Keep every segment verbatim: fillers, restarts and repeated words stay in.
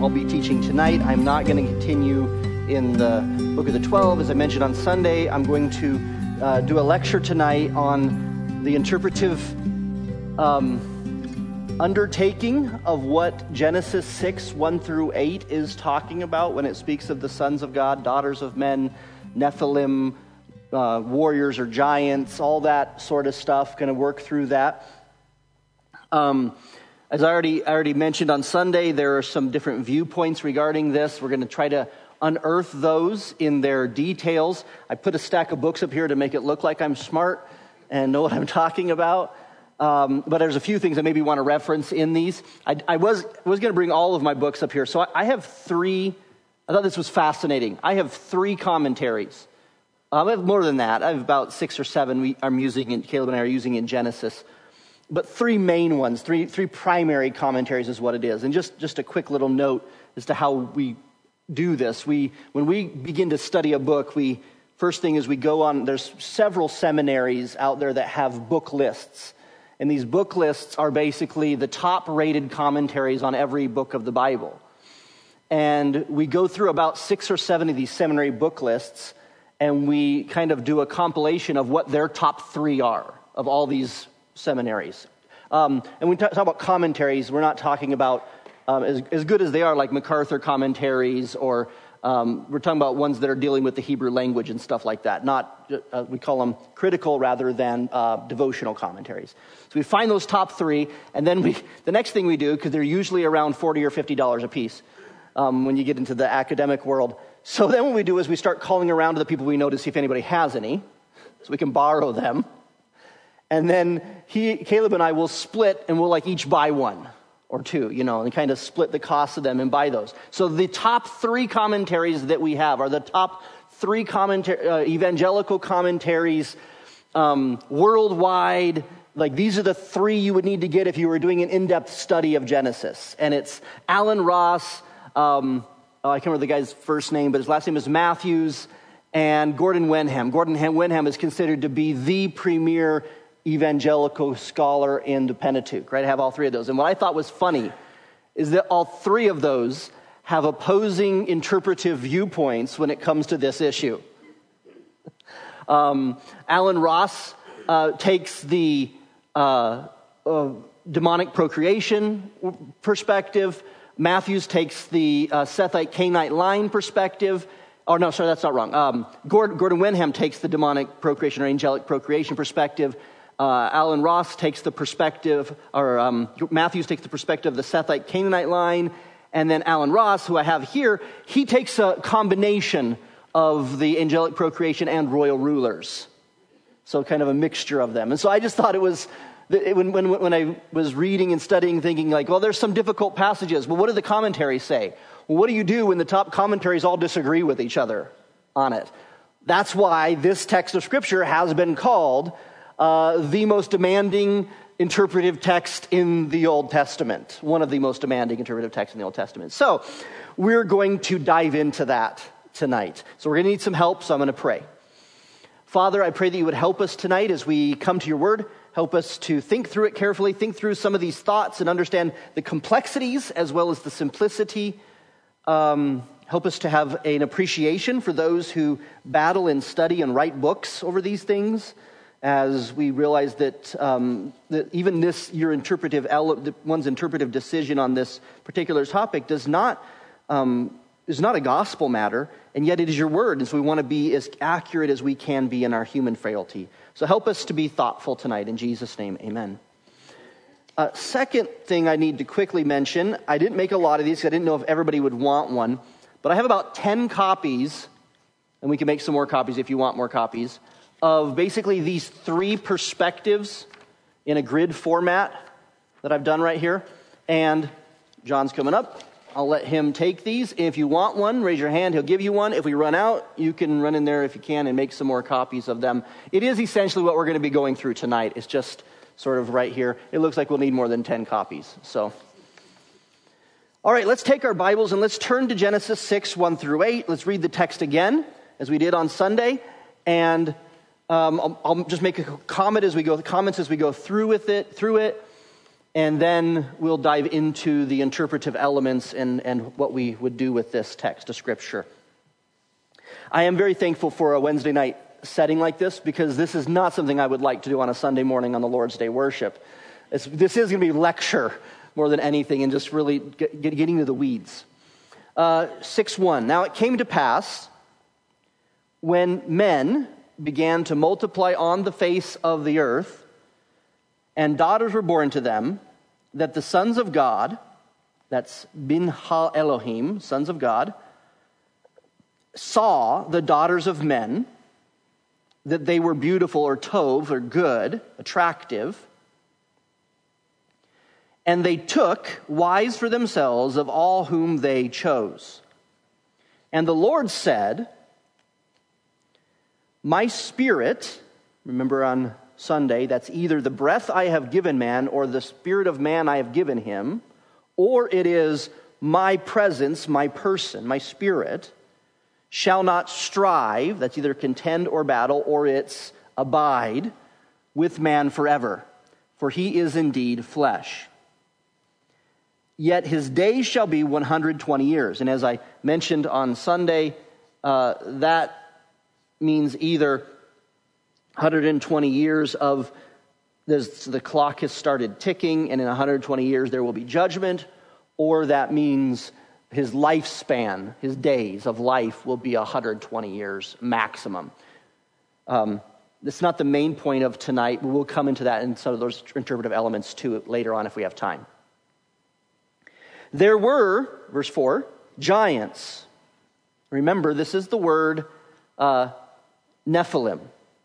I'll be teaching tonight. I'm not going to continue in the book of the twelve. As I mentioned on Sunday, I'm going to uh, do a lecture tonight on the interpretive um, undertaking of what Genesis six, one through eight is talking about when it speaks of the sons of God, daughters of men, Nephilim, uh, warriors or giants, all that sort of stuff. Going to work through that. Um, as I already, I already mentioned on Sunday, there are some different viewpoints regarding this. We're going to try to unearth those in their details. I put a stack of books up here to make it look like I'm smart and know what I'm talking about. Um, but there's a few things I maybe want to reference in these. I, I was was going to bring all of my books up here. So I, I have three. I thought this was fascinating. I have three commentaries. Um, I have more than that. I have about six or seven we are using, in, Caleb and I are using in Genesis. But three main ones, three three primary commentaries is what it is. And just, just a quick little note as to how we do this. We when we begin to study a book, we first thing is we go on, there's several seminaries out there that have book lists. And these book lists are basically the top rated commentaries on every book of the Bible. And we go through about six or seven of these seminary book lists, and we kind of do a compilation of what their top three are of all these seminaries. Um, and when we talk, talk about commentaries, we're not talking about, um, as, as good as they are, like MacArthur commentaries, or um, we're talking about ones that are dealing with the Hebrew language and stuff like that. Not, uh, we call them critical rather than uh, devotional commentaries. So we find those top three, and then we the next thing we do, because they're usually around forty or fifty dollars a piece um, when you get into the academic world. So then what we do is we start calling around to the people we know to see if anybody has any, so we can borrow them. And then he, Caleb and I will split, and we'll like each buy one or two, you know, and kind of split the cost of them and buy those. So the top three commentaries that we have are the top three commentar- uh, evangelical commentaries um, worldwide. Like these are the three you would need to get if you were doing an in-depth study of Genesis. And it's Alan Ross, um, oh, I can't remember the guy's first name, but his last name is Matthews, and Gordon Wenham. Gordon Wenham is considered to be the premier evangelical scholar in the Pentateuch, right? I have all three of those. And what I thought was funny is that all three of those have opposing interpretive viewpoints when it comes to this issue. Um, Alan Ross uh, takes the uh, uh, demonic procreation perspective. Matthews takes the uh, Sethite Cainite line perspective. Oh, no, sorry, that's not wrong. Um, Gordon, Gordon Wenham takes the demonic procreation or angelic procreation perspective. Uh, Alan Ross takes the perspective, or um, Matthews takes the perspective of the Sethite Canaanite line, and then Alan Ross, who I have here, he takes a combination of the angelic procreation and royal rulers. So kind of a mixture of them. And so I just thought it was, when, when, when I was reading and studying, thinking like, well, there's some difficult passages. Well, what do the commentaries say? Well, what do you do when the top commentaries all disagree with each other on it? That's why this text of Scripture has been called Uh, the most demanding interpretive text in the Old Testament. One of the most demanding interpretive texts in the Old Testament. So, we're going to dive into that tonight. So we're going to need some help, so I'm going to pray. Father, I pray that you would help us tonight as we come to your word. Help us to think through it carefully, think through some of these thoughts and understand the complexities as well as the simplicity. Um, help us to have an appreciation for those who battle and study and write books over these things, as we realize that, um, that even this, your interpretive, one's interpretive decision on this particular topic does not, um, is not a gospel matter, and yet it is your word, and so we want to be as accurate as we can be in our human frailty. So help us to be thoughtful tonight. In Jesus' name, amen. Uh, second thing I need to quickly mention, I didn't make a lot of these because I didn't know if everybody would want one, but I have about ten copies, and we can make some more copies if you want more copies, of basically these three perspectives in a grid format that I've done right here. And John's coming up. I'll let him take these. If you want one, raise your hand. He'll give you one. If we run out, you can run in there if you can and make some more copies of them. It is essentially what we're going to be going through tonight. It's just sort of right here. It looks like we'll need more than ten copies. So, all right, let's take our Bibles and let's turn to Genesis six, one through eight. Let's read the text again, as we did on Sunday. And Um, I'll, I'll just make a comment as we go, comments as we go through with it, through it. And then we'll dive into the interpretive elements and, and what we would do with this text of Scripture. I am very thankful for a Wednesday night setting like this, because this is not something I would like to do on a Sunday morning on the Lord's Day worship. It's, this is going to be lecture more than anything, and just really get, get, getting to the weeds. Uh, six one, now it came to pass when men began to multiply on the face of the earth, and daughters were born to them, that the sons of God, that's bin ha Elohim, sons of God, saw the daughters of men, that they were beautiful or tov, or good, attractive, and they took wives for themselves of all whom they chose. And the Lord said, my spirit, remember on Sunday, that's either the breath I have given man or the spirit of man I have given him, or it is my presence, my person, my spirit, shall not strive, that's either contend or battle, or it's abide with man forever, for he is indeed flesh. Yet his days shall be one hundred twenty years. And as I mentioned on Sunday, uh, that means either one hundred twenty years of the clock has started ticking, and in one hundred twenty years there will be judgment, or that means his lifespan, his days of life will be one hundred twenty years maximum. Um, that's not the main point of tonight, but we'll come into that and some of those interpretive elements too later on if we have time. There were, verse four, giants. Remember, this is the word uh, Nephilim.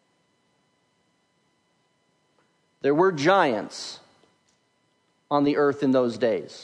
There were giants on the earth in those days.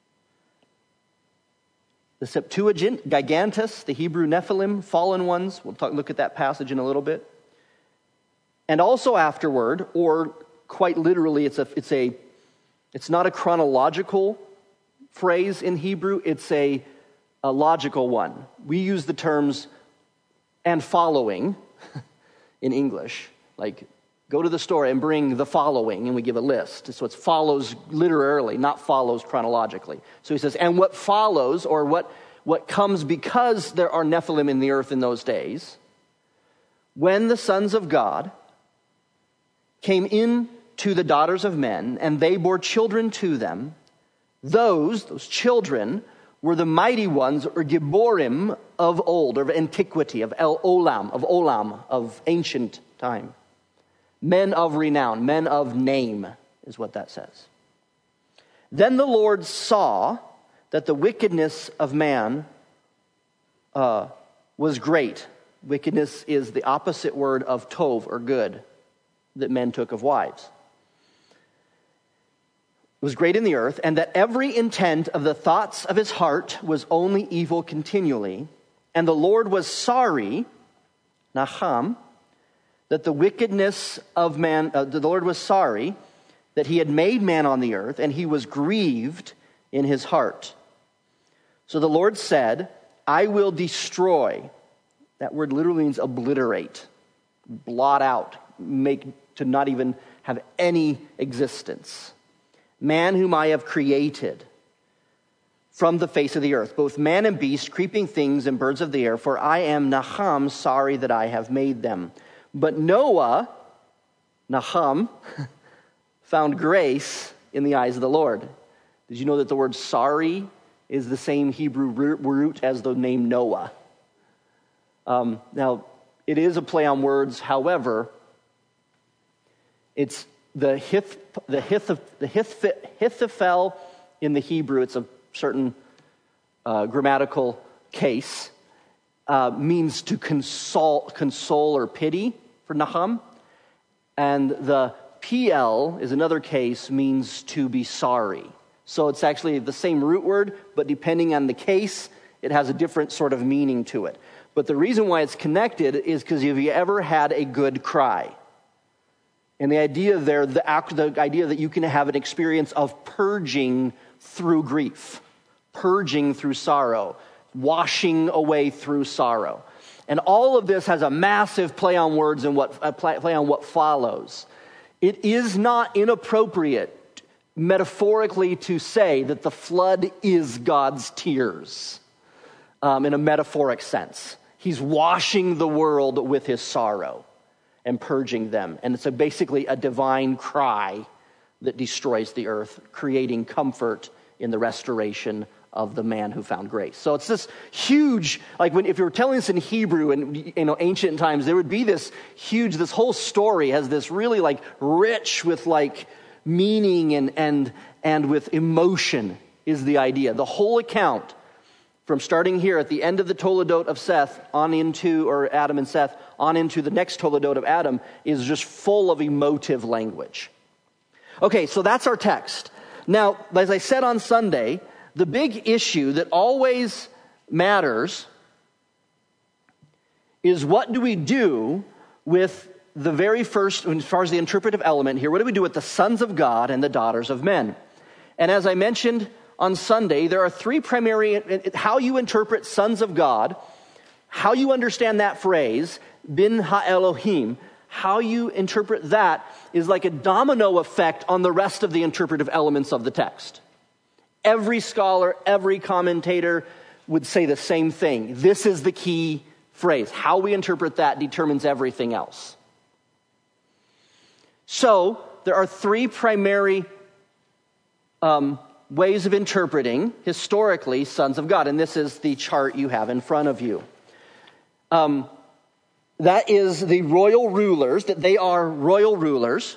The Septuagint, Gigantus, the Hebrew Nephilim, fallen ones. We'll talk, look at that passage in a little bit. And also afterward, or quite literally, it's a, it's a, it's not a chronological phrase in Hebrew. It's a, a logical one. We use the terms "and following" in English, like go to the store and bring the following, and we give a list. So it follows literally, not follows chronologically. So he says, and what follows, or what, what comes because there are Nephilim in the earth in those days, when the sons of God came in to the daughters of men, and they bore children to them, those, those children, were the mighty ones, or Gibborim of old, or of antiquity, of El Olam, of Olam, of ancient time. Men of renown, men of name, is what that says. Then the Lord saw that the wickedness of man uh, was great. Wickedness is the opposite word of tov, or good, that men took of wives. It was great in the earth, and that every intent of the thoughts of his heart was only evil continually. And the Lord was sorry, Nacham, that the wickedness of man, uh, the Lord was sorry that he had made man on the earth, and he was grieved in his heart. So the Lord said, I will destroy. That word literally means obliterate, blot out, make to not even have any existence. Man whom I have created from the face of the earth, both man and beast, creeping things and birds of the air, for I am Nacham, sorry that I have made them. But Noah, Nacham, found grace in the eyes of the Lord. Did you know that the word sorry is the same Hebrew root as the name Noah? Um, now, it is a play on words. However, it's the hith, the hith, the hith, Hithophel in the Hebrew. It's a certain uh, grammatical case. Uh, means to console, console or pity for Nahum, and the P L is another case, means to be sorry. So it's actually the same root word, but depending on the case, it has a different sort of meaning to it. But the reason why it's connected is because have you ever had a good cry? And the idea there, the, act, the idea that you can have an experience of purging through grief, purging through sorrow, washing away through sorrow. And all of this has a massive play on words and what uh, play, play on what follows. It is not inappropriate metaphorically to say that the flood is God's tears, um, in a metaphoric sense. He's washing the world with his sorrow and purging them. And it's a, basically a divine cry that destroys the earth, creating comfort in the restoration of the man who found grace. So it's this huge, like when if you were telling this in Hebrew and, you know, ancient times, there would be this huge, this whole story has this really like rich with like meaning and and and with emotion is the idea. The whole account from starting here at the end of the Toledot of Seth on into, or Adam and Seth, on into the next Toledot of Adam is just full of emotive language. Okay, so that's our text. Now, as I said on Sunday, the big issue that always matters is what do we do with the very first, as far as the interpretive element here, what do we do with the sons of God and the daughters of men? And as I mentioned on Sunday, there are three primary, how you interpret sons of God, how you understand that phrase, bin ha-Elohim, how you interpret that is like a domino effect on the rest of the interpretive elements of the text. Every scholar, every commentator would say the same thing. This is the key phrase. How we interpret that determines everything else. So, there are three primary um, ways of interpreting, historically, sons of God. And this is the chart you have in front of you. Um, that is the royal rulers, that they are royal rulers.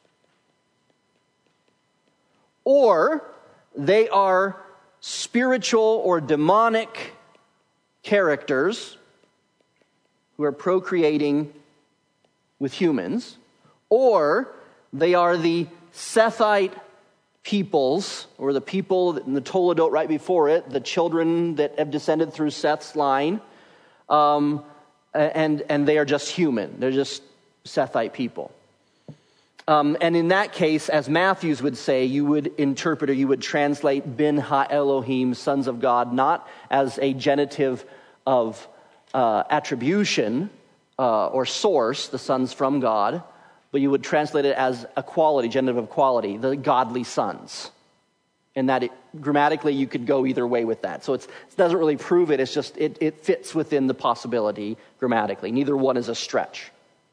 Or they are spiritual or demonic characters who are procreating with humans. Or they are the Sethite peoples, or the people in the Toledot right before it, the children that have descended through Seth's line, um, and, and they are just human. They're just Sethite people. Um, and in that case, as Matthews would say, you would interpret or you would translate bin ha-Elohim, sons of God, not as a genitive of uh, attribution uh, or source, the sons from God, but you would translate it as a quality, genitive of quality, the godly sons. And that it, grammatically you could go either way with that. So it's, it doesn't really prove it, it's just it, it fits within the possibility grammatically. Neither one is a stretch.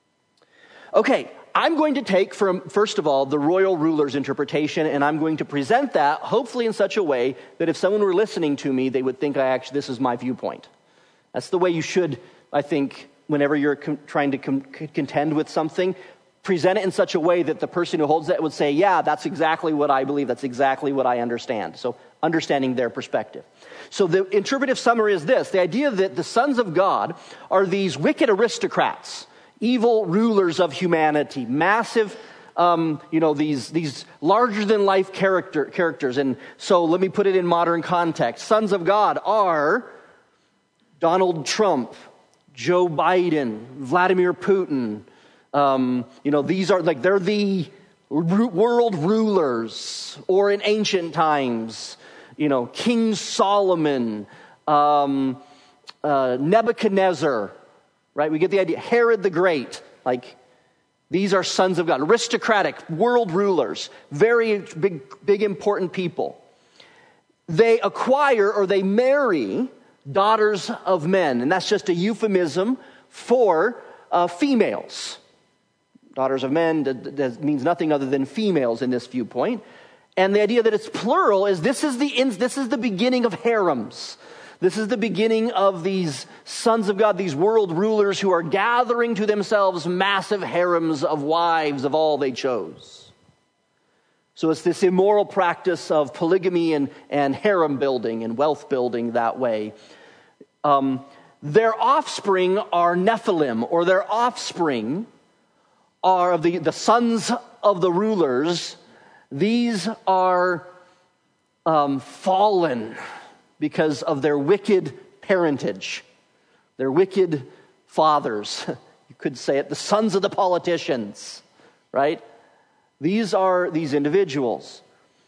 Okay, I'm going to take from, first of all, the royal ruler's interpretation, and I'm going to present that, hopefully in such a way that if someone were listening to me, they would think, I actually, this is my viewpoint. That's the way you should, I think, whenever you're com- trying to com- contend with something, present it in such a way that the person who holds that would say, yeah, that's exactly what I believe, that's exactly what I understand. So understanding their perspective. So the interpretive summary is this, the idea that the sons of God are these wicked aristocrats, evil rulers of humanity, massive, um, you know, these these larger-than-life character characters. And so let me put it in modern context. Sons of God are Donald Trump, Joe Biden, Vladimir Putin. Um, you know, these are like, they're the world rulers. Or in ancient times, you know, King Solomon, um, uh, Nebuchadnezzar. Right, we get the idea. Herod the Great, like these are sons of God, aristocratic world rulers, very big, big important people. They acquire or they marry daughters of men, and that's just a euphemism for uh, females. Daughters of men that, that means nothing other than females in this viewpoint. And the idea that it's plural is this is the this is the beginning of harems. This is the beginning of these sons of God, these world rulers who are gathering to themselves massive harems of wives of all they chose. So it's this immoral practice of polygamy and, and harem building and wealth building that way. Um, their offspring are Nephilim, or their offspring are of the, the sons of the rulers. These are um, fallen because of their wicked parentage, their wicked fathers. You could say it, the sons of the politicians, right? These are these individuals.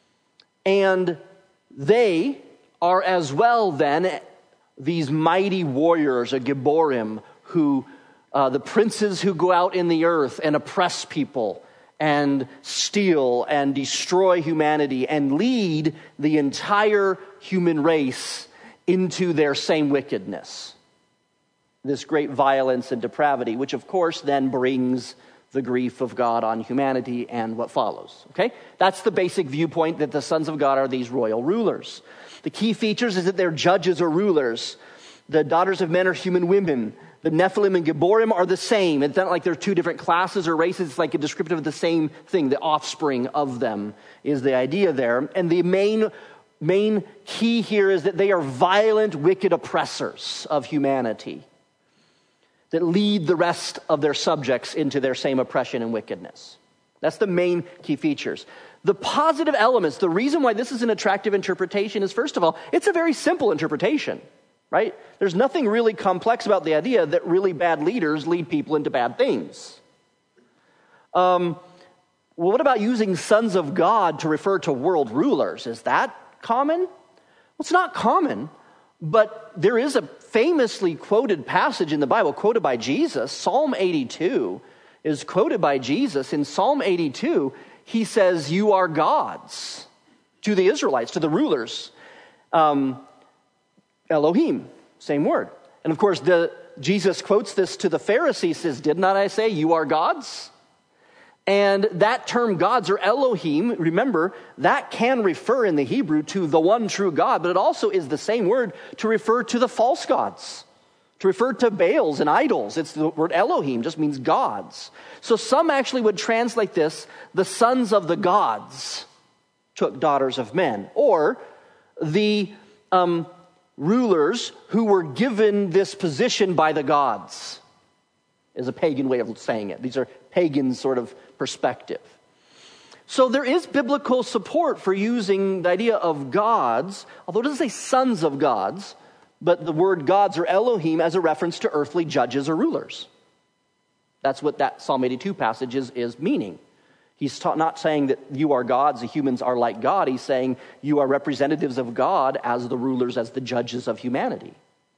And they are as well then these mighty warriors, a Gibborim, who, uh, the princes who go out in the earth and oppress people and steal and destroy humanity and lead the entire human race into their same wickedness. This great violence and depravity, which of course then brings the grief of God on humanity and what follows. Okay? That's the basic viewpoint, that the sons of God are these royal rulers. The key features is that they're judges or rulers. The daughters of men are human women. The Nephilim and Geborim are the same. It's not like they're two different classes or races. It's like a descriptive of the same thing. The offspring of them is the idea there. And the main, main key here is that they are violent, wicked oppressors of humanity that lead the rest of their subjects into their same oppression and wickedness. That's the main key features. The positive elements, the reason why this is an attractive interpretation is, first of all, it's a very simple interpretation, right? There's nothing really complex about the idea that really bad leaders lead people into bad things. Um, well, what about using sons of God to refer to world rulers? Is that common? Well, it's not common, but there is a famously quoted passage in the Bible, quoted by Jesus. Psalm eighty-two is quoted by Jesus. In Psalm eighty-two, he says, "You are gods," to the Israelites, to the rulers. Um, Elohim, same word. And of course, the, Jesus quotes this to the Pharisees, says, "Did not I say you are gods?" And that term gods, or Elohim, remember, that can refer in the Hebrew to the one true God, but it also is the same word to refer to the false gods, to refer to Baals and idols. It's the word Elohim, just means gods. So some actually would translate this, the sons of the gods took daughters of men, or the um, rulers who were given this position by the gods, is a pagan way of saying it. These are pagan sort of perspective. So there is biblical support for using the idea of gods, although it doesn't say sons of gods, but the word gods or Elohim as a reference to earthly judges or rulers. That's what that Psalm eighty-two passage is, is meaning. He's ta- not saying that you are gods, the humans are like God. He's saying you are representatives of God as the rulers, as the judges of humanity.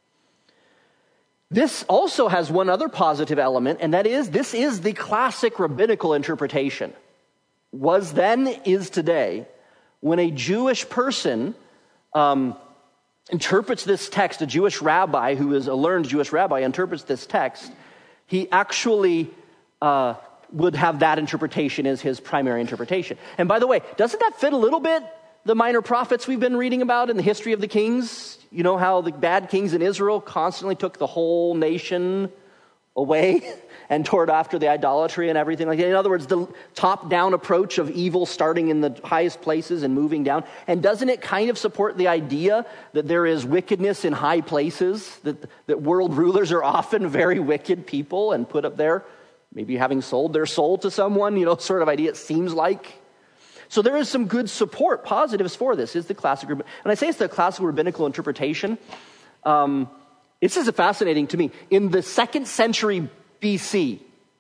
This also has one other positive element, and that is, this is the classic rabbinical interpretation. Was then, is today. When a Jewish person um, interprets this text, a Jewish rabbi who is a learned Jewish rabbi interprets this text, he actually uh, would have that interpretation as his primary interpretation. And by the way, doesn't that fit a little bit the minor prophets we've been reading about in the history of the kings? You know how the bad kings in Israel constantly took the whole nation away and toward after the idolatry and everything like that. In other words, the top-down approach of evil starting in the highest places and moving down. And doesn't it kind of support the idea that there is wickedness in high places, that, that world rulers are often very wicked people and put up there, maybe having sold their soul to someone, you know, sort of idea it seems like. So there is some good support, positives for this. Is the classic, and I say it's the classical rabbinical interpretation. Um, this is fascinating to me. In the second century B C,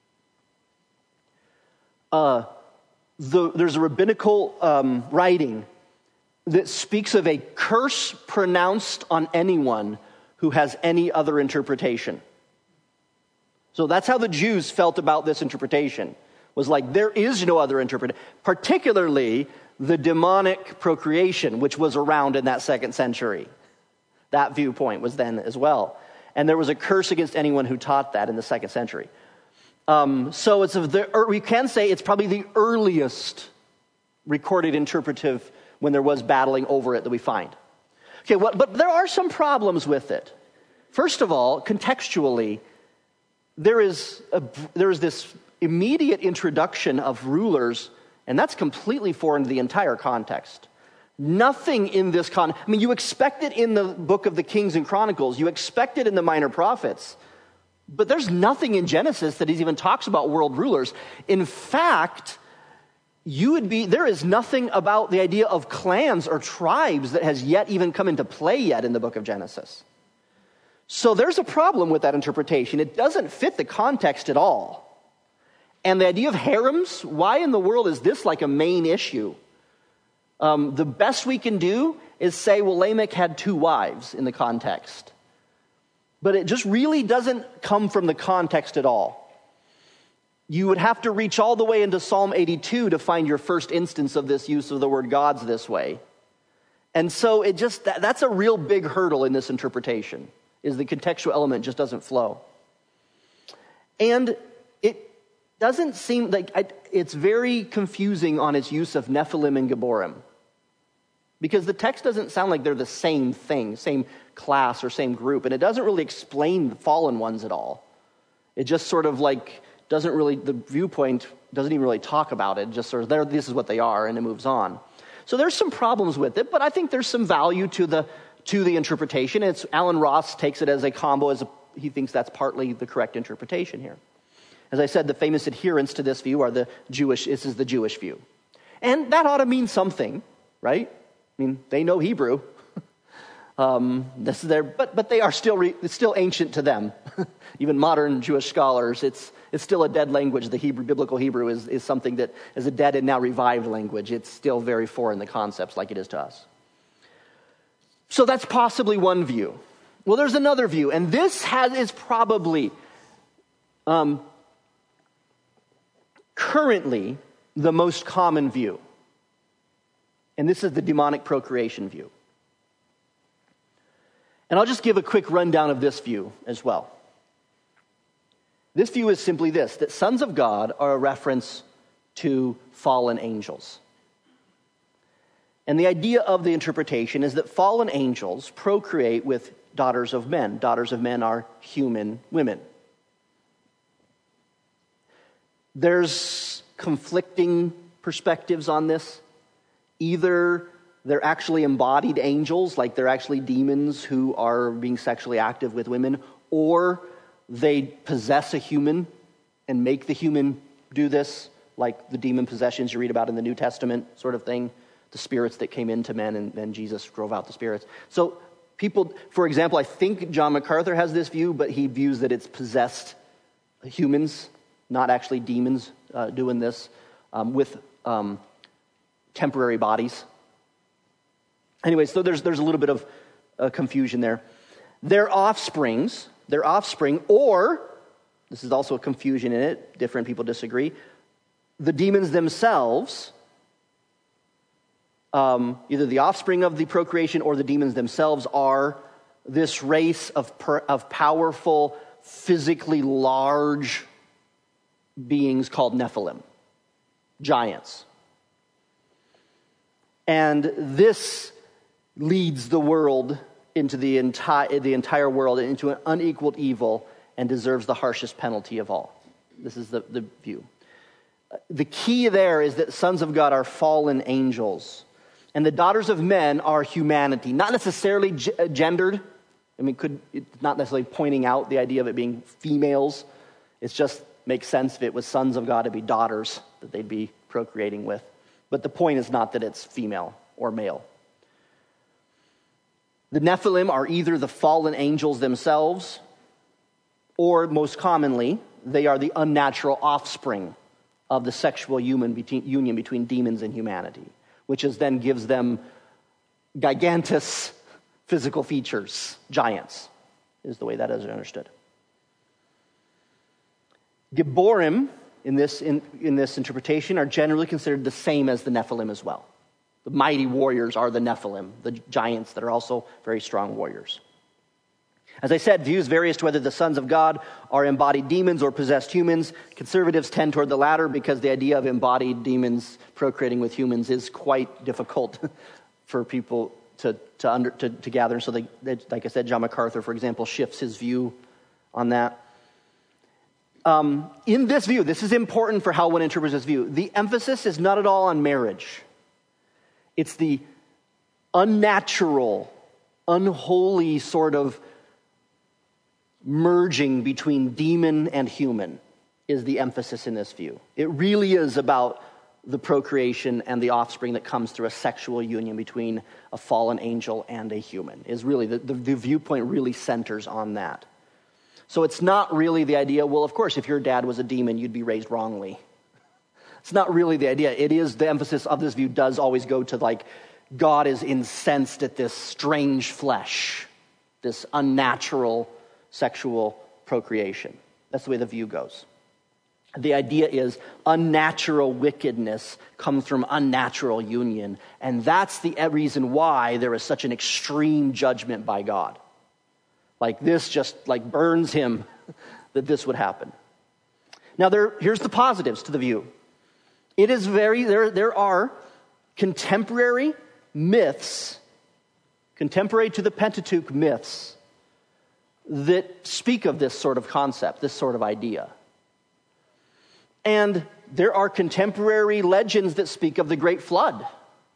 uh, the, there's a rabbinical um, writing that speaks of a curse pronounced on anyone who has any other interpretation. So that's how the Jews felt about this interpretation. Was like, there is no other interpretation, particularly the demonic procreation, which was around in that second century. That viewpoint was then as well. And there was a curse against anyone who taught that in the second century. Um, so it's a, the, we can say it's probably the earliest recorded interpretive when there was battling over it that we find. Okay, well, but there are some problems with it. First of all, contextually, there is a, there is this immediate introduction of rulers, and that's completely foreign to the entire context. Nothing in this con... I mean, you expect it in the book of the Kings and Chronicles. You expect it in the minor prophets. But there's nothing in Genesis that even talks about world rulers. In fact, you would be... There is nothing about the idea of clans or tribes that has yet even come into play yet in the book of Genesis. So there's a problem with that interpretation. It doesn't fit the context at all. And the idea of harems, why in the world is this like a main issue? Um, the best we can do is say, well, Lamech had two wives in the context. But it just really doesn't come from the context at all. you would have to reach all the way into Psalm eighty-two to find your first instance of this use of the word gods this way. And so it just, that, that's a real big hurdle in this interpretation, is the contextual element just doesn't flow. And it doesn't seem like, I, it's very confusing on its use of Nephilim and Gibborim. Because the text doesn't sound like they're the same thing, same class or same group. And it doesn't really explain the fallen ones at all. It just sort of like doesn't really, the viewpoint doesn't even really talk about it. Just sort of, there, this is what they are, and it moves on. So there's some problems with it, but I think there's some value to the to the interpretation. It's Alan Ross takes it as a combo, as a, he thinks that's partly the correct interpretation here. As I said, the famous adherents to this view are the Jewish, this is the Jewish view. And that ought to mean something, right? I mean, they know Hebrew. um, this is their, but but they are still re, it's still ancient to them. Even modern Jewish scholars, it's it's still a dead language. The Hebrew, biblical Hebrew is, is something that is a dead and now revived language. It's still very foreign, the concepts, like it is to us. So that's possibly one view. Well, there's another view, and this has is probably um, currently the most common view. And this is the demonic procreation view. And I'll just give a quick rundown of this view as well. This view is simply this, that sons of God are a reference to fallen angels. And the idea of the interpretation is that fallen angels procreate with daughters of men. Daughters of men are human women. There's conflicting perspectives on this. Either they're actually embodied angels, like they're actually demons who are being sexually active with women, or they possess a human and make the human do this, like the demon possessions you read about in the New Testament sort of thing, the spirits that came into men and then Jesus drove out the spirits. So people, for example, I think John MacArthur has this view, but he views that it's possessed humans, not actually demons uh, doing this, um, with um, temporary bodies. Anyway, so there's there's a little bit of uh, confusion there. Their offsprings, their offspring, or, this is also a confusion in it, different people disagree, the demons themselves, um, either the offspring of the procreation or the demons themselves are this race of per, of powerful, physically large beings called Nephilim, giants. And this leads the world into the entire the entire world into an unequaled evil and deserves the harshest penalty of all. This is the, the view. The key there is that sons of God are fallen angels, and the daughters of men are humanity, not necessarily g- gendered. I mean, could it's not necessarily pointing out the idea of it being females. It just makes sense if it was sons of God to be daughters that they'd be procreating with. But the point is not that it's female or male. The Nephilim are either the fallen angels themselves, or most commonly, they are the unnatural offspring of the sexual human between, union between demons and humanity, which is then gives them gigantous physical features, giants, is the way that is understood. Gibborim, in this, in, in this interpretation, are generally considered the same as the Nephilim as well. The mighty warriors are the Nephilim, the giants that are also very strong warriors. As I said, views vary as to whether the sons of God are embodied demons or possessed humans. Conservatives tend toward the latter because the idea of embodied demons procreating with humans is quite difficult for people to to, under, to, to gather. So, they, they, like I said, John MacArthur, for example, shifts his view on that. Um, in this view, this is important for how one interprets this view. The emphasis is not at all on marriage. It's the unnatural, unholy sort of merging between demon and human is the emphasis in this view. It really is about the procreation and the offspring that comes through a sexual union between a fallen angel and a human. Is really the, the, the viewpoint really centers on that. So it's not really the idea, well, of course, if your dad was a demon, you'd be raised wrongly. It's not really the idea. It is, the emphasis of this view does always go to like, God is incensed at this strange flesh, this unnatural sexual procreation. That's the way the view goes. The idea is unnatural wickedness comes from unnatural union. And that's the reason why there is such an extreme judgment by God. Like this just like burns him that this would happen. Now there, here's the positives to the view. It is very, there, there are contemporary myths, contemporary to the Pentateuch myths that speak of this sort of concept, this sort of idea. And there are contemporary legends that speak of the Great Flood,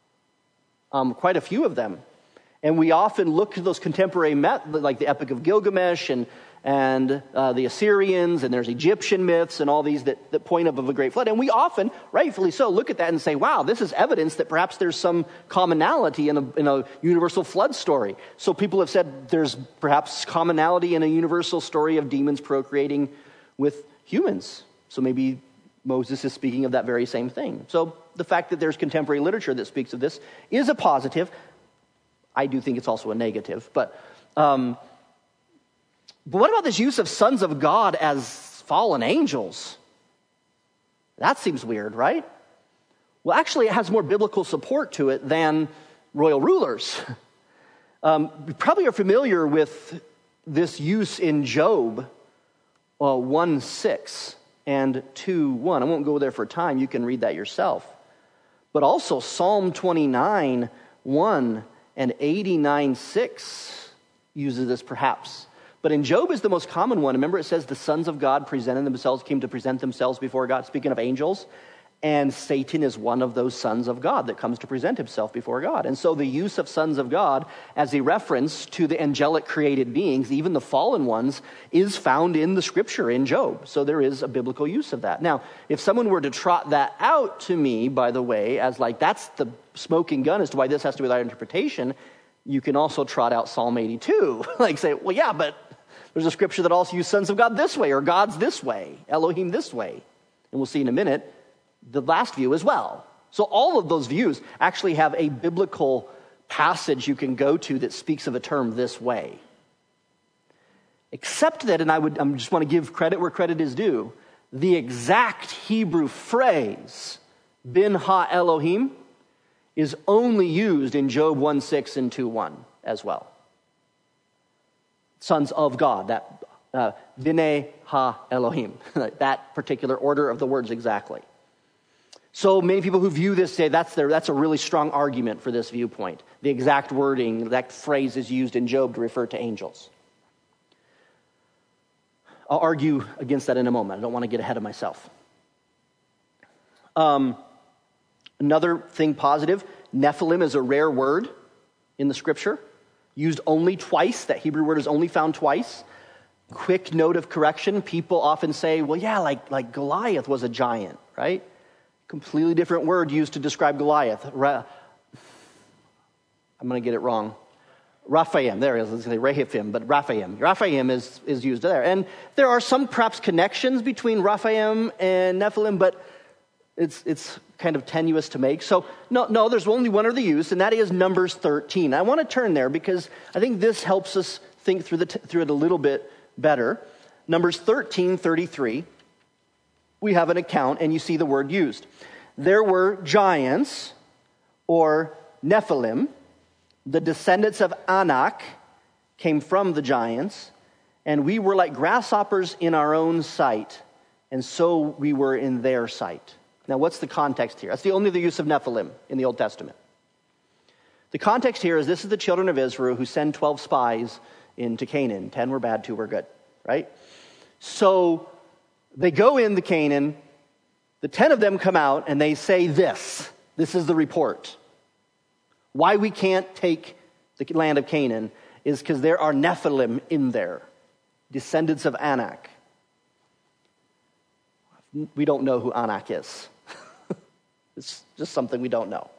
um, quite a few of them. And we often look to those contemporary myths, like the Epic of Gilgamesh and, and uh, the Assyrians, and there's Egyptian myths and all these that, that point up of a great flood. And we often, rightfully so, look at that and say, wow, this is evidence that perhaps there's some commonality in a, in a universal flood story. So people have said there's perhaps commonality in a universal story of demons procreating with humans. So maybe Moses is speaking of that very same thing. So the fact that there's contemporary literature that speaks of this is a positive. I do think it's also a negative. But, um, but what about this use of sons of God as fallen angels? That seems weird, right? Well, actually, it has more biblical support to it than royal rulers. Um, you probably are familiar with this use in Job uh, one six. And two one. I won't go there for time. You can read that yourself. But also Psalm twenty-nine one and eighty-nine six uses this perhaps. But in Job is the most common one. Remember it says the sons of God presented themselves, came to present themselves before God. Speaking of angels. And Satan is one of those sons of God that comes to present himself before God. And so the use of sons of God as a reference to the angelic created beings, even the fallen ones, is found in the scripture in Job. So there is a biblical use of that. Now, if someone were to trot that out to me, by the way, as like that's the smoking gun as to why this has to be without interpretation, you can also trot out Psalm eighty-two. Like say, well, yeah, but there's a scripture that also uses sons of God this way, or God's this way, Elohim this way. And we'll see in a minute the last view as well. So all of those views actually have a biblical passage you can go to that speaks of a term this way. Except that, and I would I just want to give credit where credit is due, the exact Hebrew phrase, bin ha Elohim, is only used in Job one six and two one as well. Sons of God, that uh, b'nai ha Elohim, that particular order of the words exactly. So many people who view this say that's their, that's a really strong argument for this viewpoint. The exact wording, that phrase is used in Job to refer to angels. I'll argue against that in a moment. I don't want to get ahead of myself. Um, another thing positive, Nephilim is a rare word in the scripture, used only twice. That Hebrew word is only found twice. Quick note of correction, people often say, well, yeah, like, like Goliath was a giant, right? Completely different word used to describe Goliath. Ra- I'm going to get it wrong. Raphaim, there it is. Let's say Rehaphim, but Raphaim. Raphaim is, is used there. And there are some perhaps connections between Raphaim and Nephilim, but it's it's kind of tenuous to make. So no, no, there's only one other use, and that is Numbers thirteen. I want to turn there because I think this helps us think through the t- through it a little bit better. Numbers thirteen thirty-three. We have an account, and you see the word used. There were giants, or Nephilim. The descendants of Anak came from the giants, and we were like grasshoppers in our own sight, and so we were in their sight. Now, what's the context here? That's the only other use of Nephilim in the Old Testament. The context here is this is the children of Israel who send twelve spies into Canaan. Ten were bad, two were good, right? So they go into Canaan, the ten of them come out, and they say this. This is the report. Why we can't take the land of Canaan is because there are Nephilim in there, descendants of Anak. We don't know who Anak is. It's just something we don't know.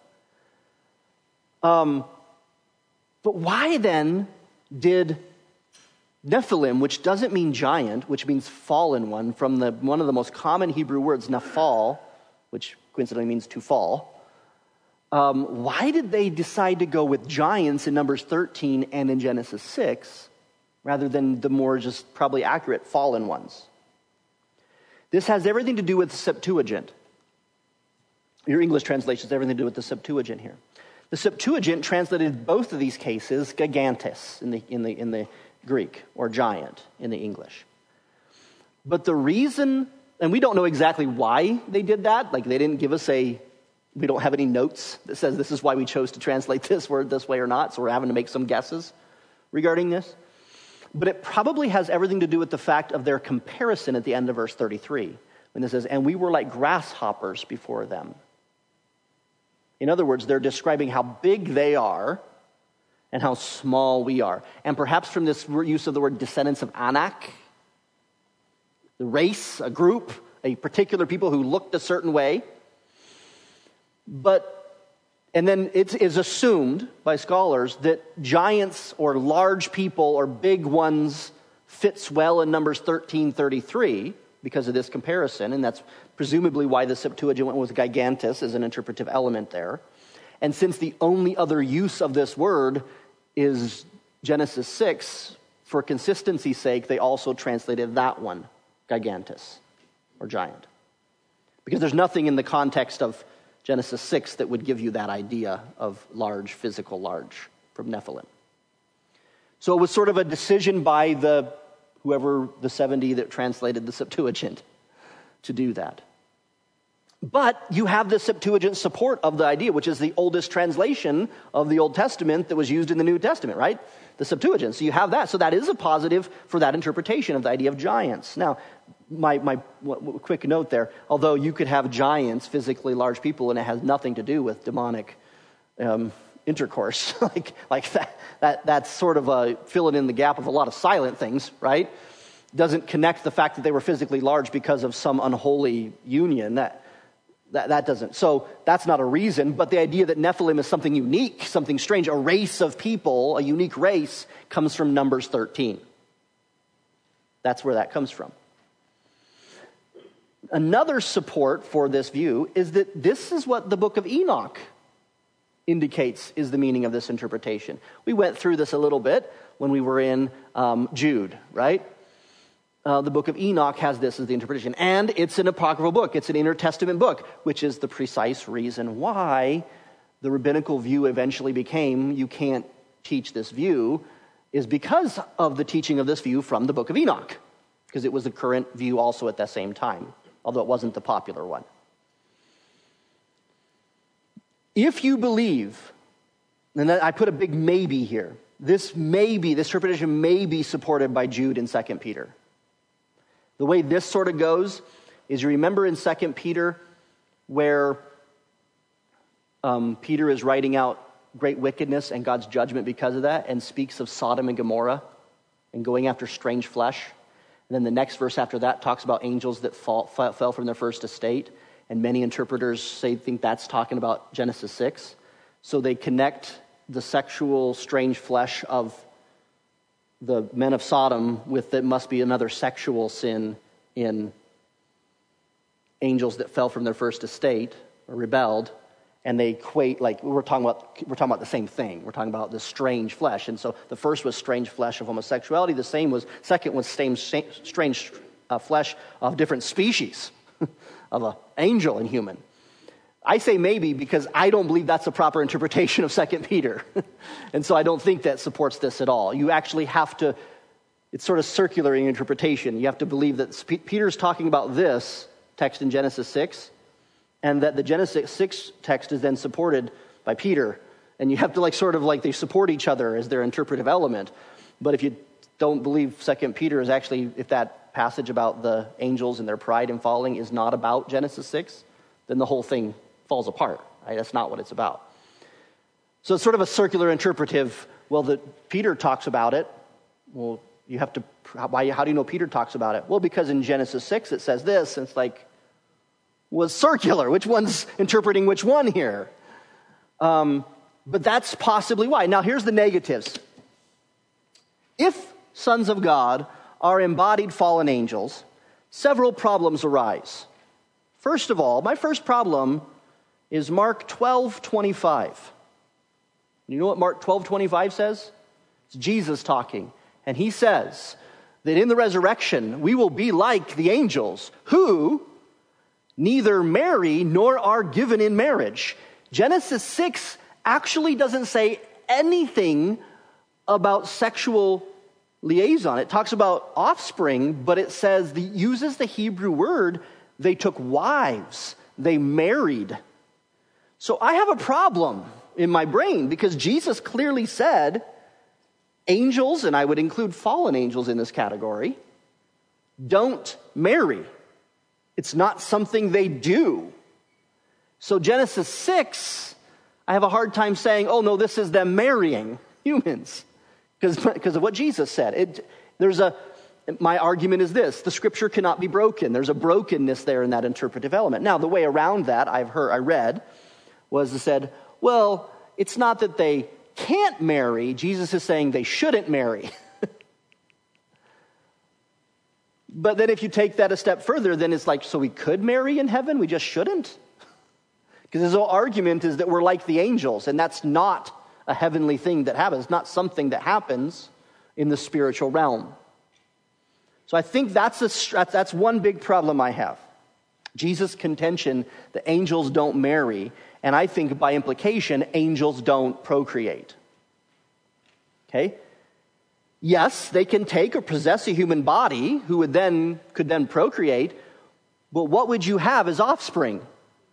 Um, but why then did Nephilim, which doesn't mean giant, which means fallen one, from the one of the most common Hebrew words, nephal, which coincidentally means to fall, um, why did they decide to go with giants in Numbers thirteen and in Genesis six, rather than the more just probably accurate fallen ones? This has everything to do with the Septuagint. Your English translation has everything to do with the Septuagint here. The Septuagint translated both of these cases gigantes in the, in the, in the Greek, or giant in the English. But the reason, and we don't know exactly why they did that, like they didn't give us a, we don't have any notes that says this is why we chose to translate this word this way or not, so we're having to make some guesses regarding this. But it probably has everything to do with the fact of their comparison at the end of verse thirty-three, when it says, and we were like grasshoppers before them. In other words, they're describing how big they are and how small we are. And perhaps from this use of the word descendants of Anak, the race, a group, a particular people who looked a certain way. But, and then it is assumed by scholars that giants or large people or big ones fits well in Numbers thirteen thirty-three because of this comparison, and that's presumably why the Septuagint went with gigantes as an interpretive element there. And since the only other use of this word is Genesis six, for consistency's sake, they also translated that one, gigantes, or giant. Because there's nothing in the context of Genesis six that would give you that idea of large, physical large from Nephilim. So it was sort of a decision by the whoever, the seventy that translated the Septuagint to do that. But you have the Septuagint support of the idea, which is the oldest translation of the Old Testament that was used in the New Testament, right? The Septuagint. So you have that. So that is a positive for that interpretation of the idea of giants. Now, my, my quick note there, although you could have giants, physically large people, and it has nothing to do with demonic um, intercourse, like like that, that that's sort of a filling in the gap of a lot of silent things, right? Doesn't connect the fact that they were physically large because of some unholy union. That that that doesn't. So that's not a reason. But the idea that Nephilim is something unique, something strange, a race of people, a unique race, comes from Numbers thirteen. That's where that comes from. Another support for this view is that this is what the book of Enoch indicates is the meaning of this interpretation. We went through this a little bit when we were in um, Jude, right? Uh, the book of Enoch has this as the interpretation. And it's an apocryphal book. It's an intertestament book, which is the precise reason why the rabbinical view eventually became, you can't teach this view, is because of the teaching of this view from the book of Enoch, because it was the current view also at that same time, although it wasn't the popular one. If you believe, and I put a big maybe here, this may be, this interpretation may be supported by Jude in Second Peter. The way this sort of goes is, you remember in Second Peter where um, Peter is writing out great wickedness and God's judgment because of that, and speaks of Sodom and Gomorrah and going after strange flesh. And then the next verse after that talks about angels that fall, fell from their first estate. And many interpreters say think that's talking about Genesis six. So they connect the sexual strange flesh of the men of Sodom with that must be another sexual sin in angels that fell from their first estate or rebelled. And they equate, like we're talking about, we're talking about the same thing. We're talking about the strange flesh. And so the first was strange flesh of homosexuality. The same was, second was same strange uh, flesh of different species of an angel and human. I say maybe because I don't believe that's a proper interpretation of Second Peter. And so I don't think that supports this at all. You actually have to, it's sort of circular in interpretation. You have to believe that Peter's talking about this text in Genesis six, and that the Genesis six text is then supported by Peter. And you have to like sort of like they support each other as their interpretive element. But if you don't believe Second Peter is actually, if that passage about the angels and their pride and falling is not about Genesis six, then the whole thing falls apart. Right? That's not what it's about. So it's sort of a circular interpretive. Well, that Peter talks about it. Well, you have to, why, how do you know Peter talks about it? Well, because in Genesis six it says this, and it's like, was circular. Which one's interpreting which one here? Um, but that's possibly why. Now, here's the negatives. If sons of God are embodied fallen angels, several problems arise. First of all, my first problem is Mark twelve twenty-five. You know what Mark twelve twenty-five says? It's Jesus talking. And he says, that in the resurrection we will be like the angels who neither marry nor are given in marriage. Genesis six actually doesn't say anything about sexual liaison. It talks about offspring, but it says, the, uses the Hebrew word, they took wives, they married. So I have a problem in my brain because Jesus clearly said angels, and I would include fallen angels in this category, don't marry. It's not something they do. So Genesis six, I have a hard time saying, oh no, this is them marrying humans. Because of what Jesus said. It, there's a, my argument is this: the scripture cannot be broken. There's a brokenness there in that interpretive element. Now, the way around that I've heard, I read, was it said, well, it's not that they can't marry. Jesus is saying they shouldn't marry. But then if you take that a step further, then it's like, so we could marry in heaven, we just shouldn't? Because his whole argument is that we're like the angels, and that's not a heavenly thing that happens, not something that happens in the spiritual realm. So I think that's a, that's one big problem I have. Jesus' contention that angels don't marry, and I think by implication, angels don't procreate. Okay? Yes, they can take or possess a human body who would then could then procreate, but what would you have as offspring?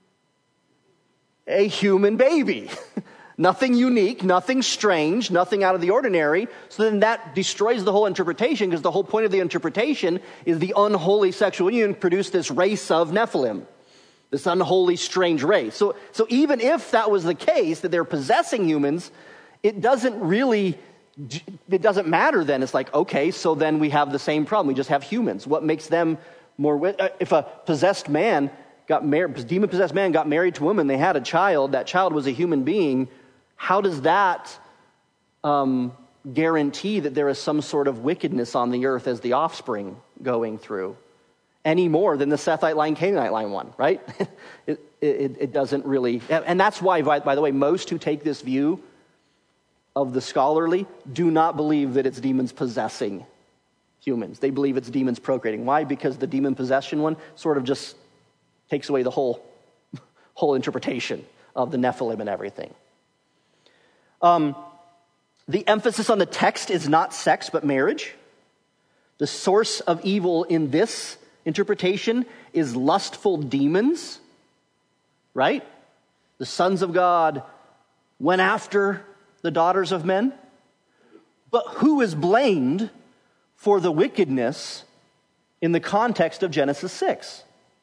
A human baby. Nothing unique, nothing strange, nothing out of the ordinary. So then that destroys the whole interpretation, because the whole point of the interpretation is the unholy sexual union produced this race of Nephilim, this unholy, strange race. So, so even if that was the case, that they're possessing humans, it doesn't really, it doesn't matter then. It's like, okay, so then we have the same problem. We just have humans. What makes them more, if a possessed man got married, demon-possessed man got married to a woman, they had a child, that child was a human being, how does that um, guarantee that there is some sort of wickedness on the earth as the offspring going through? Any more than the Sethite line, Canaanite line one, right? it, it, it doesn't really. And that's why, by, by the way, most who take this view of the scholarly do not believe that it's demons possessing humans. They believe it's demons procreating. Why? Because the demon possession one sort of just takes away the whole, whole interpretation of the Nephilim and everything. Um, the emphasis on the text is not sex, but marriage. The source of evil in this interpretation is lustful demons, right? The sons of God went after the daughters of men. But who is blamed for the wickedness in the context of Genesis six?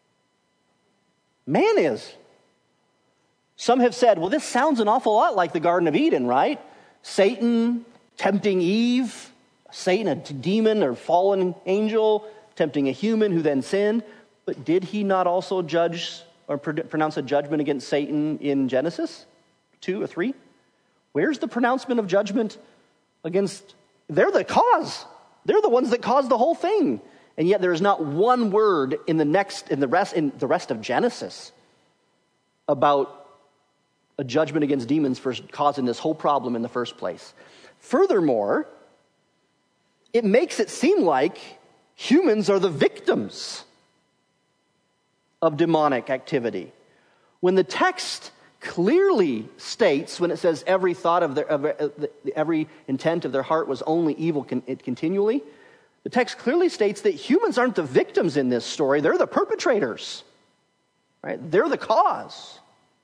Man is. Some have said, well, this sounds an awful lot like the Garden of Eden, right? Satan tempting Eve, Satan, a demon or fallen angel, tempting a human who then sinned. But did he not also judge or pronounce a judgment against Satan in Genesis two or three? Where's the pronouncement of judgment against? They're the cause. They're the ones that caused the whole thing. And yet there is not one word in the next, in the rest, in the rest of Genesis about a judgment against demons for causing this whole problem in the first place. Furthermore, it makes it seem like humans are the victims of demonic activity. When the text clearly states, when it says every thought of their, of every intent of their heart was only evil continually, the text clearly states that humans aren't the victims in this story. They're the perpetrators, right? They're the cause.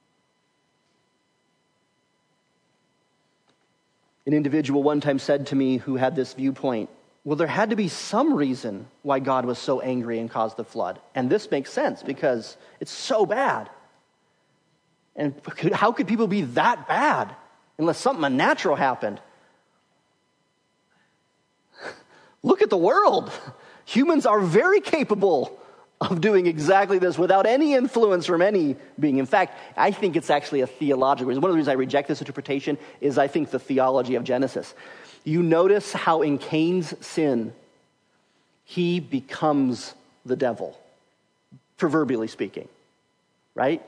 An individual one time said to me who had this viewpoint, well, there had to be some reason why God was so angry and caused the flood. And this makes sense because it's so bad. And how could people be that bad unless something unnatural happened? Look at the world. Humans are very capable of doing exactly this without any influence from any being. In fact, I think it's actually a theological reason. One of the reasons I reject this interpretation is I think the theology of Genesis. You notice how in Cain's sin, he becomes the devil, proverbially speaking, right?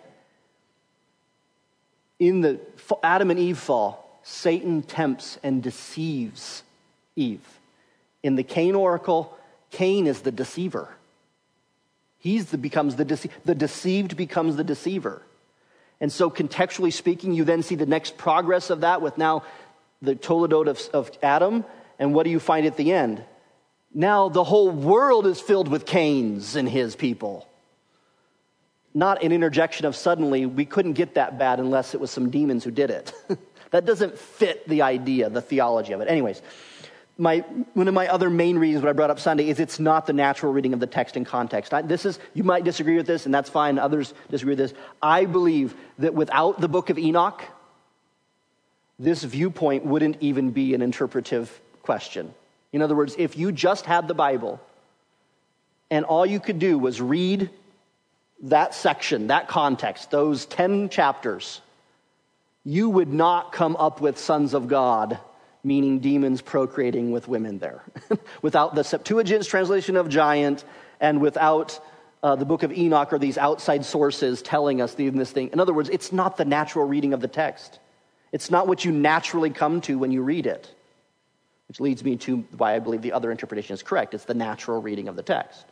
In the Adam and Eve fall, Satan tempts and deceives Eve. In the Cain oracle, Cain is the deceiver. He's the becomes the dece- the deceived becomes the deceiver. And so contextually speaking, you then see the next progress of that with now the toledot of, of Adam. And what do you find at the end? Now the whole world is filled with Cains and his people. Not an interjection of suddenly, we couldn't get that bad unless it was some demons who did it. That doesn't fit the idea, the theology of it. Anyways, my one of my other main reasons what I brought up Sunday is it's not the natural reading of the text in context. I, this is, you might disagree with this, and that's fine. Others disagree with this. I believe that without the book of Enoch, this viewpoint wouldn't even be an interpretive question. In other words, if you just had the Bible and all you could do was read that section, that context, those ten chapters, you would not come up with sons of God, meaning demons procreating with women there. Without the Septuagint's translation of giant and without uh, the book of Enoch or these outside sources telling us the, this thing. In other words, it's not the natural reading of the text. It's not what you naturally come to when you read it, which leads me to why I believe the other interpretation is correct. It's the natural reading of the text.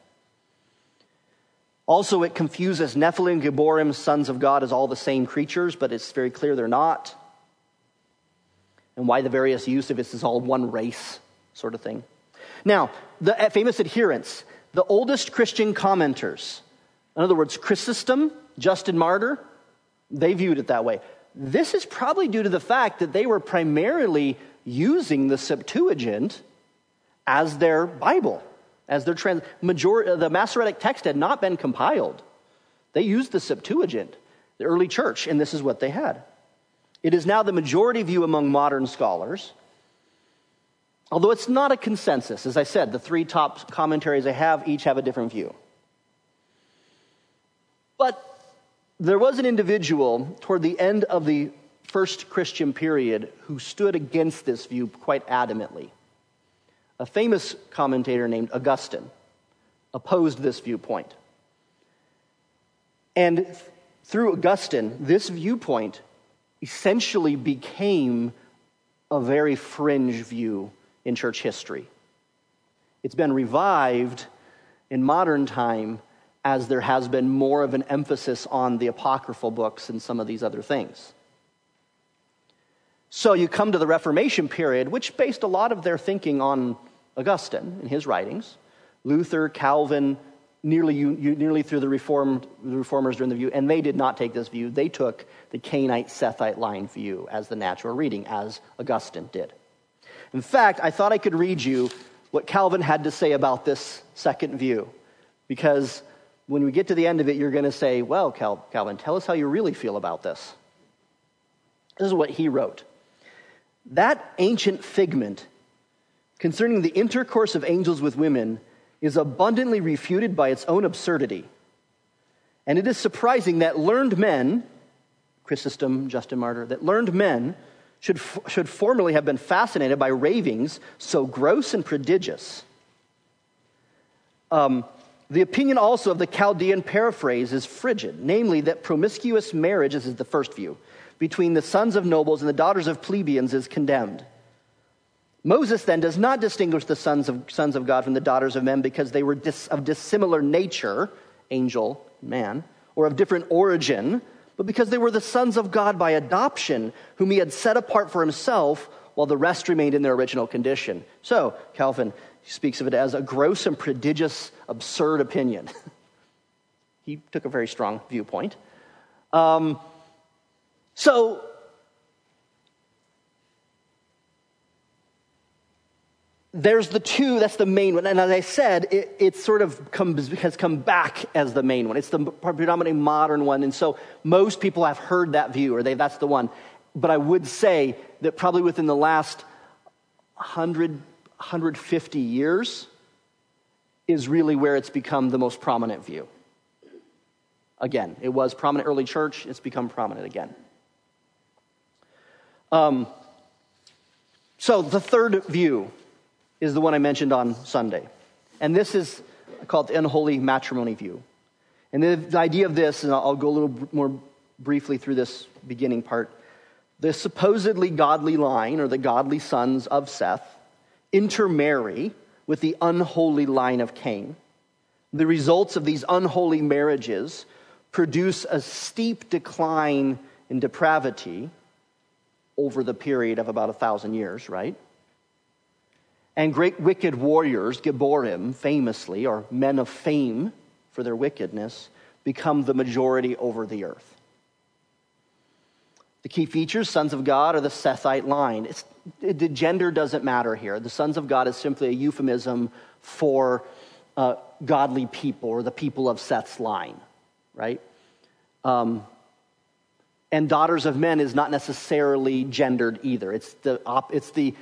Also, it confuses Nephilim, Gibborim, sons of God as all the same creatures, but it's very clear they're not. And why the various use of this is all one race sort of thing. Now, the famous adherents, the oldest Christian commenters, in other words, Chrysostom, Justin Martyr, they viewed it that way. This is probably due to the fact that they were primarily using the Septuagint as their Bible. As their trans, major, the Masoretic text had not been compiled. They used the Septuagint, the early church, and this is what they had. It is now the majority view among modern scholars, although it's not a consensus. As I said, the three top commentaries I have each have a different view. But there was an individual toward the end of the first Christian period who stood against this view quite adamantly. A famous commentator named Augustine opposed this viewpoint. And through Augustine, this viewpoint essentially became a very fringe view in church history. It's been revived in modern time as there has been more of an emphasis on the apocryphal books and some of these other things. So you come to the Reformation period, which based a lot of their thinking on Augustine and his writings. Luther, Calvin, nearly you, you, nearly through the Reformed the Reformers during the view, and they did not take this view. They took the Cainite Sethite line view as the natural reading, as Augustine did. In fact, I thought I could read you what Calvin had to say about this second view, because when we get to the end of it, you're going to say, well, Cal- Calvin, tell us how you really feel about this. This is what he wrote. That ancient figment concerning the intercourse of angels with women is abundantly refuted by its own absurdity. And it is surprising that learned men, Chrysostom, Justin Martyr, that learned men should, should formerly have been fascinated by ravings so gross and prodigious. Um, the opinion also of the Chaldean paraphrase is frigid, namely that promiscuous marriage, this is the first view, between the sons of nobles and the daughters of plebeians is condemned. Moses then does not distinguish the sons of sons of God from the daughters of men because they were dis, of dissimilar nature, angel, man, or of different origin, but because they were the sons of God by adoption, whom he had set apart for himself, while the rest remained in their original condition. So, Calvin speaks of it as a gross and prodigious, absurd opinion. He took a very strong viewpoint. Um, so, there's the two, that's the main one. And as I said, it, it sort of comes, has come back as the main one. It's the predominantly modern one. And so most people have heard that view, or they that's the one. But I would say that probably within the last one hundred, one hundred fifty years is really where it's become the most prominent view. Again, it was prominent early church. It's become prominent again. Um. So the third view is the one I mentioned on Sunday. And this is called the unholy matrimony view. And the, the idea of this, and I'll go a little more briefly through this beginning part, the supposedly godly line, or the godly sons of Seth, intermarry with the unholy line of Cain. The results of these unholy marriages produce a steep decline in depravity over the period of about a thousand years, right? And great wicked warriors, Gibborim, famously, or men of fame for their wickedness, become the majority over the earth. The key features, sons of God, are the Sethite line. It's, the gender doesn't matter here. The sons of God is simply a euphemism for uh, godly people, or the people of Seth's line, right? Um, and daughters of men is not necessarily gendered either. It's the op, it's the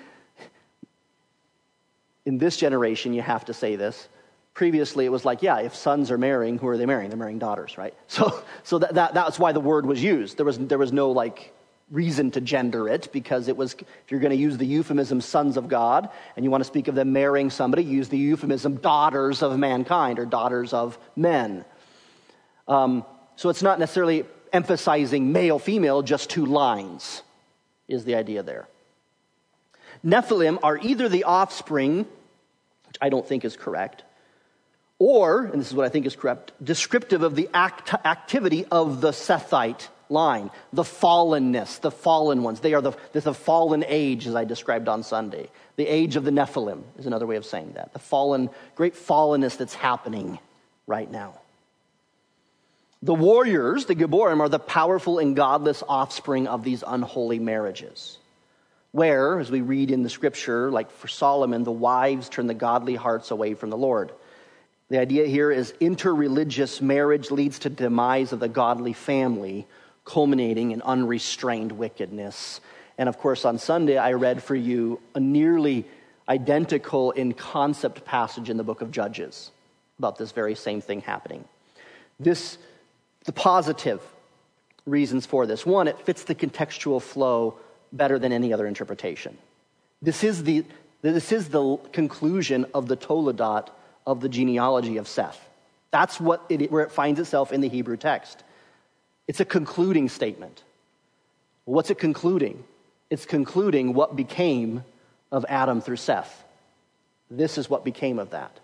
in this generation, you have to say this. Previously, it was like, yeah, if sons are marrying, who are they marrying? They're marrying daughters, right? So, so that, that that's why the word was used. There was there was no like reason to gender it, because it was, if you're going to use the euphemism "sons of God" and you want to speak of them marrying somebody, use the euphemism "daughters of mankind" or "daughters of men." Um, so it's not necessarily emphasizing male, female, just two lines is the idea there. Nephilim are either the offspring, which I don't think is correct, or, and this is what I think is correct, descriptive of the act- activity of the Sethite line, the fallenness, the fallen ones. They are the, the fallen age, as I described on Sunday. The age of the Nephilim is another way of saying that. The fallen, great fallenness that's happening right now. The warriors, the Gibborim, are the powerful and godless offspring of these unholy marriages, where, as we read in the scripture, like for Solomon, the wives turn the godly hearts away from the Lord. The idea here is interreligious marriage leads to demise of the godly family, culminating in unrestrained wickedness. And of course, on Sunday, I read for you a nearly identical in concept passage in the book of Judges about this very same thing happening. This, the positive reasons for this. One, it fits the contextual flow better than any other interpretation. This is the, this is the conclusion of the Toledot of the genealogy of Seth. That's what it, where it finds itself in the Hebrew text. It's a concluding statement. What's it concluding? It's concluding what became of Adam through Seth. This is what became of that.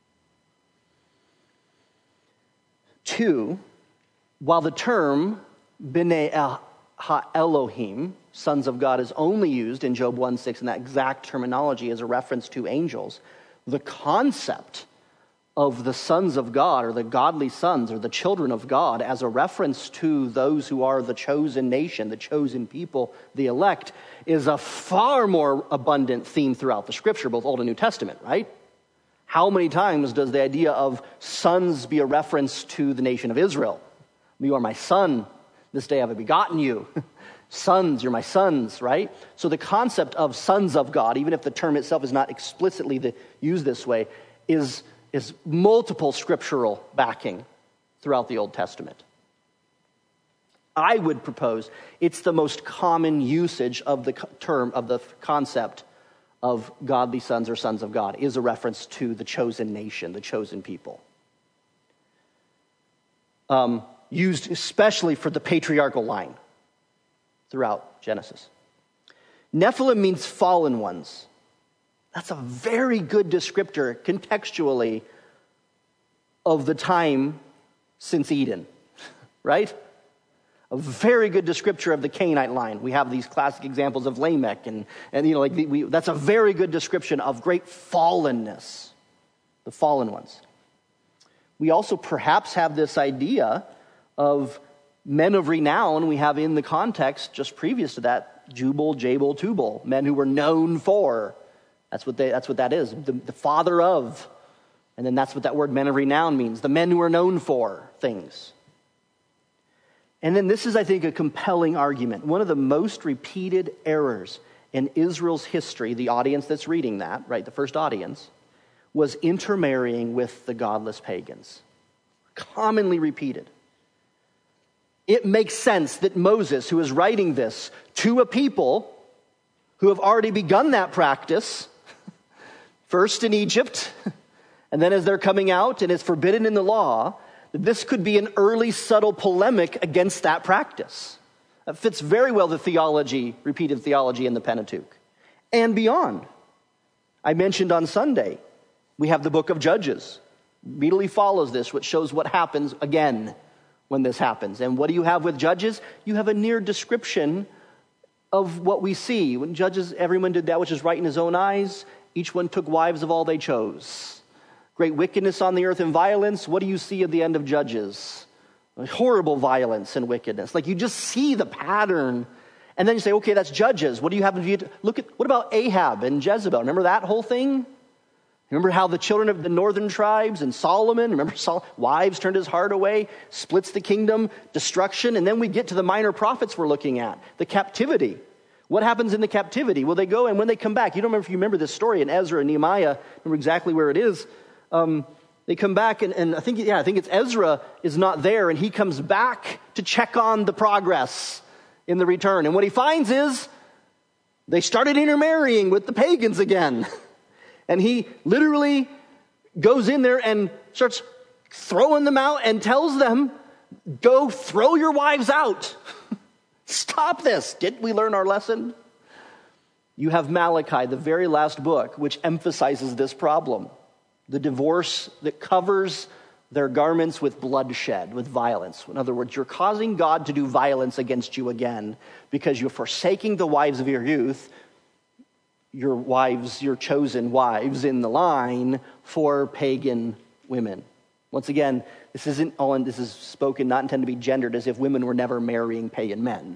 Two, while the term B'nai Ha-Elohim, sons of God, is only used in Job one six in that exact terminology as a reference to angels, the concept of the sons of God, or the godly sons, or the children of God, as a reference to those who are the chosen nation, the chosen people, the elect, is a far more abundant theme throughout the scripture, both Old and New Testament, right? How many times does the idea of sons be a reference to the nation of Israel? You are my son, this day I have begotten you. Sons, you're my sons, right? So the concept of sons of God, even if the term itself is not explicitly the, used this way, is, is multiple scriptural backing throughout the Old Testament. I would propose it's the most common usage of the term, of the concept of godly sons or sons of God, is a reference to the chosen nation, the chosen people. Um, used especially for the patriarchal line throughout Genesis. Nephilim means fallen ones. That's a very good descriptor contextually of the time since Eden, right? A very good descriptor of the Canaanite line. We have these classic examples of Lamech, and, and you know, like we, that's a very good description of great fallenness, the fallen ones. We also perhaps have this idea of men of renown. We have in the context just previous to that, Jubal, Jabal, Tubal, men who were known for. That's what they. That's what that is. The, the father of, and then that's what that word "men of renown" means. The men who are known for things. And then this is, I think, a compelling argument. One of the most repeated errors in Israel's history, the audience that's reading that, right, the first audience, was intermarrying with the godless pagans. Commonly repeated. It makes sense that Moses, who is writing this to a people who have already begun that practice, first in Egypt, and then as they're coming out and it's forbidden in the law, that this could be an early subtle polemic against that practice. That fits very well the theology, repeated theology in the Pentateuch and beyond. I mentioned on Sunday, We have the book of Judges. Immediately follows this, which shows what happens again when this happens. And what do you have with Judges? You have a near description of what we see. When Judges, everyone did that which is right in his own eyes. Each one took wives of all they chose. Great wickedness on the earth and violence. What do you see at the end of Judges? Horrible violence and wickedness. Like you just see the pattern. And then you say, okay, that's Judges. What do you have in view? Look at, what about Ahab and Jezebel? Remember that whole thing? Remember how the children of the northern tribes and Solomon, remember Sol- wives turned his heart away, splits the kingdom, destruction. And then we get to the minor prophets we're looking at, the captivity. What happens in the captivity? Well, they go, and when they come back, you don't remember if you remember this story in Ezra and Nehemiah, remember exactly where it is. Um, they come back, and, and I think, yeah, I think it's Ezra is not there, and he comes back to check on the progress in the return. And what he finds is they started intermarrying with the pagans again. And he literally goes in there and starts throwing them out and tells them, go throw your wives out. Stop this. Didn't we learn our lesson? You have Malachi, the very last book, which emphasizes this problem. The divorce that covers their garments with bloodshed, with violence. In other words, you're causing God to do violence against you again because you're forsaking the wives of your youth, your wives, your chosen wives in the line for pagan women. Once again, this isn't all, this is spoken, not intended to be gendered, as if women were never marrying pagan men.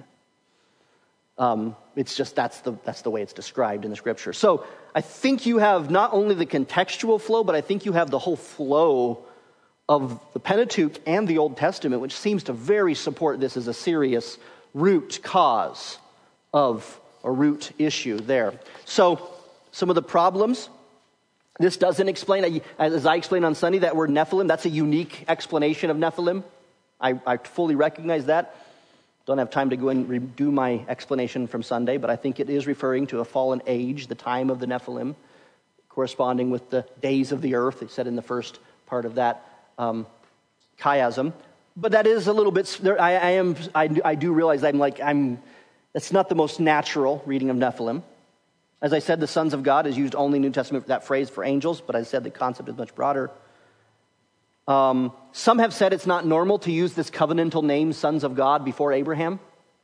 Um, it's just, that's the, that's the way it's described in the scripture. So I think you have not only the contextual flow, but I think you have the whole flow of the Pentateuch and the Old Testament, which seems to very support this as a serious root cause of a root issue there. So some of the problems, this doesn't explain, as I explained on Sunday, that word Nephilim, that's a unique explanation of Nephilim. I, I fully recognize that. Don't have time to go and redo my explanation from Sunday, but I think it is referring to a fallen age, the time of the Nephilim, corresponding with the days of the earth, they said in the first part of that um, chiasm. But that is a little bit, I, I am, I, I do realize I'm like, I'm, It's not the most natural reading of Nephilim. As I said, the sons of God is used only in the New Testament for that phrase for angels, but as I said, the concept is much broader. Um, some have said it's not normal to use this covenantal name, sons of God, before Abraham.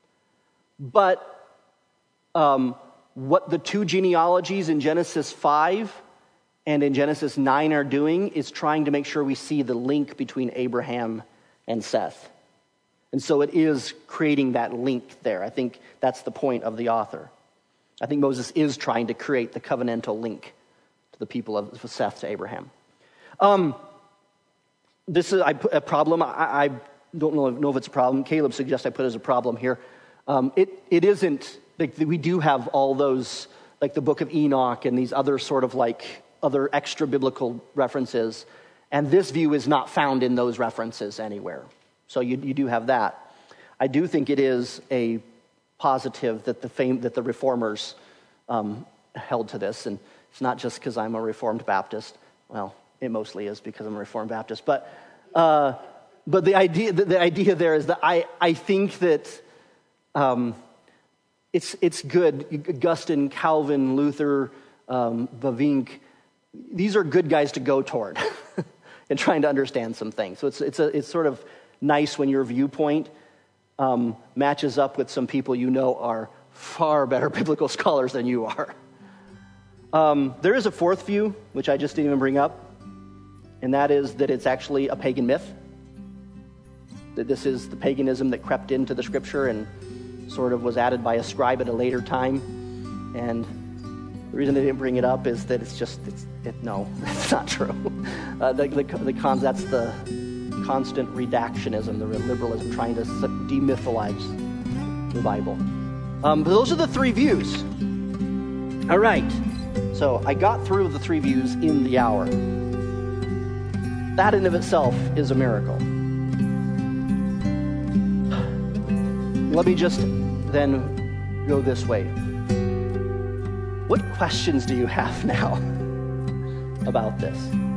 But um, what the two genealogies in Genesis five and in Genesis nine are doing is trying to make sure we see the link between Abraham and Seth. And so it is creating that link there. I think that's the point of the author. I think Moses is trying to create the covenantal link to the people of Seth to Abraham. Um, this is I put a problem. I, I don't know, know if it's a problem. Caleb suggests I put it as a problem here. Um, it it isn't. Like, we do have all those, like the Book of Enoch and these other sort of like other extra biblical references, and this view is not found in those references anywhere. So you, you do have that. I do think it is a positive that the fame, that the reformers um, held to this, and it's not just because I'm a Reformed Baptist. Well, it mostly is because I'm a Reformed Baptist, but uh, but the idea the, the idea there is that I I think that um, it's it's good. Augustine, Calvin, Luther, um, Bavinck, these are good guys to go toward in trying to understand some things. So it's it's a it's sort of nice when your viewpoint um, matches up with some people you know are far better biblical scholars than you are. Um, there is a fourth view, which I just didn't even bring up, and that is that it's actually a pagan myth. That this is the paganism that crept into the scripture and sort of was added by a scribe at a later time. And the reason they didn't bring it up is that it's just, it's, it, no, that's not true. Uh, the, the, the cons, that's the constant redactionism, the liberalism, trying to demythalize the Bible. Um, but those are the three views. All right. So I got through the three views in the hour. That in of itself is a miracle. Let me just then go this way. What questions do you have now about this?